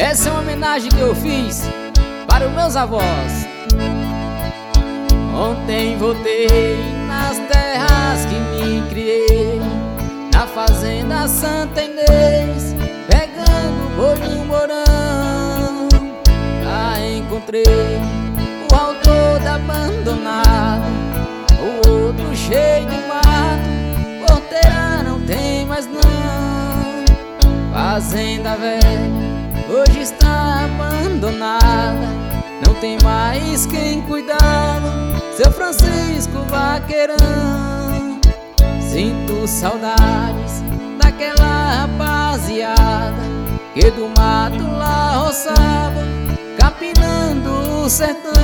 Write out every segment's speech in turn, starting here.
Essa é uma homenagem que eu fiz para os meus avós. Ontem voltei nas terras que me criei, na fazenda Santa Inês, pegando boi no morão. Lá encontrei o autor da abandonada, o outro cheio de mato, porteira não tem mais não. Fazenda velha hoje está abandonada, não tem mais quem cuidava. Seu Francisco Vaqueirão, sinto saudades daquela rapaziada que do mato lá roçava, capinando o sertão.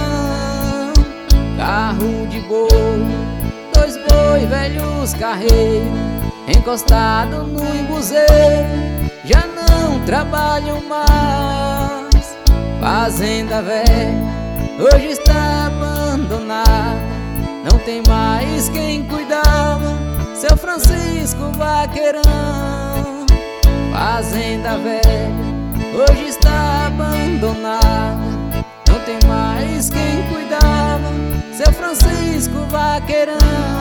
Carro de boi, dois boi velhos carreiros, encostado no embuzeiro, já não trabalham mais. Fazenda velha hoje está abandonada, não tem mais quem cuidava. Seu Francisco Vaqueirão. Fazenda velha hoje está abandonada, não tem mais quem cuidava. Seu Francisco Vaqueirão.